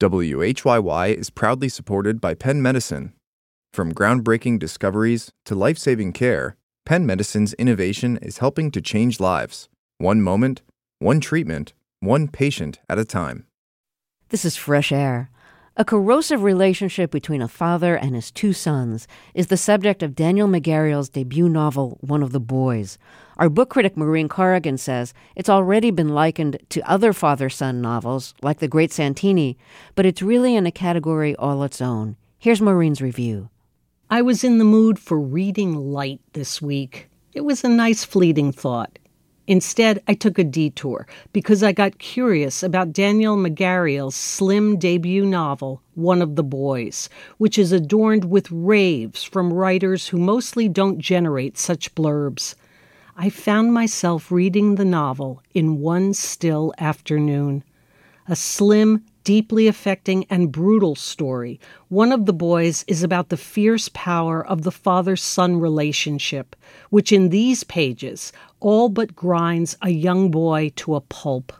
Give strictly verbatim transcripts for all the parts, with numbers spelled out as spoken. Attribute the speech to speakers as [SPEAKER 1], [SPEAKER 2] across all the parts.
[SPEAKER 1] W H Y Y is proudly supported by Penn Medicine. From groundbreaking discoveries to life-saving care, Penn Medicine's innovation is helping to change lives, one moment, one treatment, one patient at a time.
[SPEAKER 2] This is Fresh Air. A corrosive relationship between a father and his two sons is the subject of Daniel Megarriel's debut novel, One of the Boys. Our book critic Maureen Corrigan says it's already been likened to other father-son novels, like The Great Santini, but it's really in a category all its own. Here's Maureen's review.
[SPEAKER 3] I was in the mood for reading light this week. It was a nice fleeting thought. Instead, I took a detour because I got curious about Daniel Megarriel's slim debut novel, One of the Boys, which is adorned with raves from writers who mostly don't generate such blurbs. I found myself reading the novel in one still afternoon. A slim, deeply affecting and brutal story, One of the Boys is about the fierce power of the father-son relationship, which in these pages all but grinds a young boy to a pulp.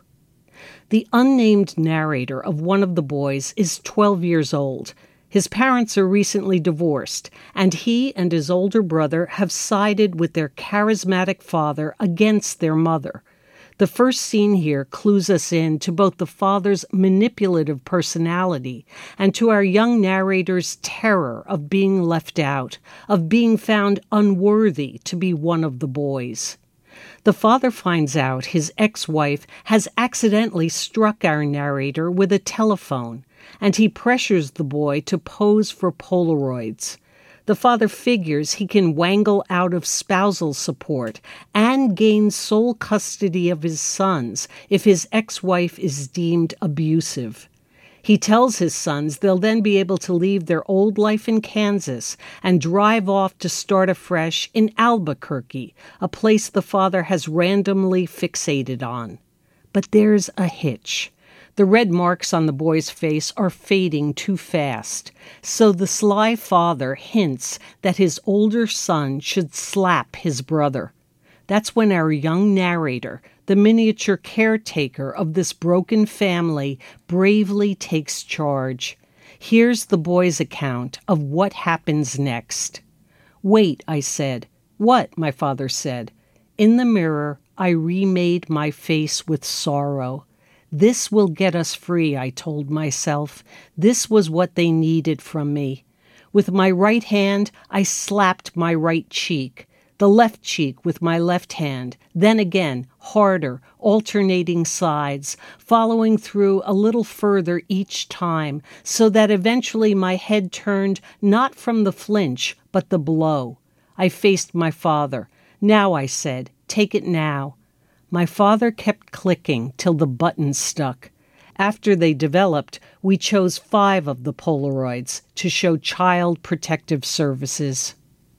[SPEAKER 3] The unnamed narrator of One of the Boys is twelve years old. His parents are recently divorced, and he and his older brother have sided with their charismatic father against their mother. The first scene here clues us in to both the father's manipulative personality and to our young narrator's terror of being left out, of being found unworthy to be one of the boys. The father finds out his ex-wife has accidentally struck our narrator with a telephone, and he pressures the boy to pose for Polaroids. The father figures he can wangle out of spousal support and gain sole custody of his sons if his ex-wife is deemed abusive. He tells his sons they'll then be able to leave their old life in Kansas and drive off to start afresh in Albuquerque, a place the father has randomly fixated on. But there's a hitch. The red marks on the boy's face are fading too fast, so the sly father hints that his older son should slap his brother. That's when our young narrator, the miniature caretaker of this broken family, bravely takes charge. Here's the boy's account of what happens next. "Wait," I said. "What?" my father said. In the mirror, I remade my face with sorrow. This will get us free, I told myself. This was what they needed from me. With my right hand, I slapped my right cheek, the left cheek with my left hand, then again, harder, alternating sides, following through a little further each time, so that eventually my head turned not from the flinch, but the blow. I faced my father. "Now," I said, "take it now." My father kept clicking till the button stuck. After they developed, we chose five of the Polaroids to show Child Protective Services.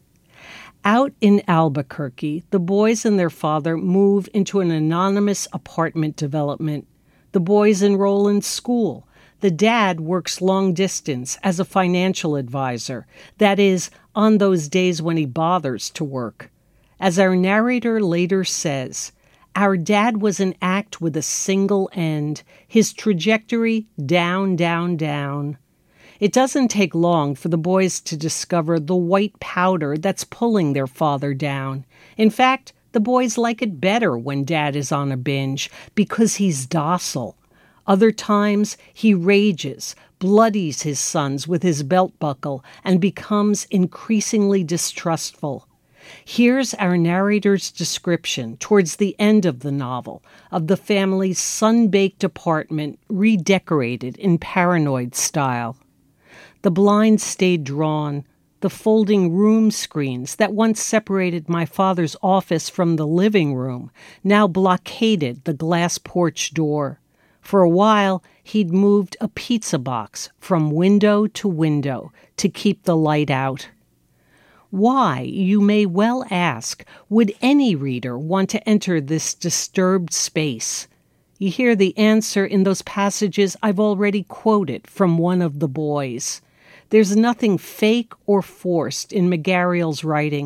[SPEAKER 3] Out in Albuquerque, the boys and their father move into an anonymous apartment development. The boys enroll in school. The dad works long distance as a financial advisor, that is, on those days when he bothers to work. As our narrator later says, our dad was an act with a single end, his trajectory down, down, down. It doesn't take long for the boys to discover the white powder that's pulling their father down. In fact, the boys like it better when dad is on a binge because he's docile. Other times, he rages, bloodies his sons with his belt buckle, and becomes increasingly distrustful. Here's our narrator's description, towards the end of the novel, of the family's sun-baked apartment redecorated in paranoid style. The blinds stayed drawn. The folding room screens that once separated my father's office from the living room now blockaded the glass porch door. For a while, he'd moved a pizza box from window to window to keep the light out. Why, you may well ask, would any reader want to enter this disturbed space? You hear the answer in those passages I've already quoted from One of the Boys. There's nothing fake or forced in Megarriel's writing.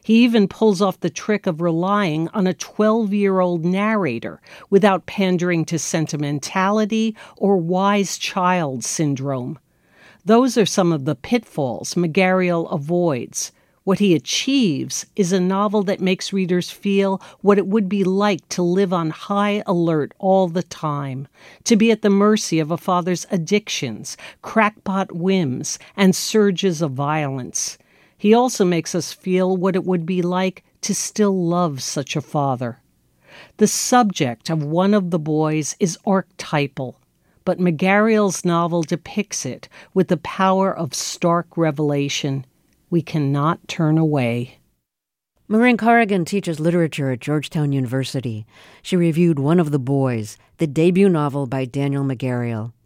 [SPEAKER 3] He even pulls off the trick of relying on a twelve-year-old narrator without pandering to sentimentality or wise child syndrome. Those are some of the pitfalls Megarriel avoids. What he achieves is a novel that makes readers feel what it would be like to live on high alert all the time, to be at the mercy of a father's addictions, crackpot whims, and surges of violence. He also makes us feel what it would be like to still love such a father. The subject of One of the Boys is archetypal, but Megarriel's novel depicts it with the power of stark revelation. We cannot turn away.
[SPEAKER 2] Maureen Corrigan teaches literature at Georgetown University. She reviewed One of the Boys, the debut novel by Daniel Megarriel.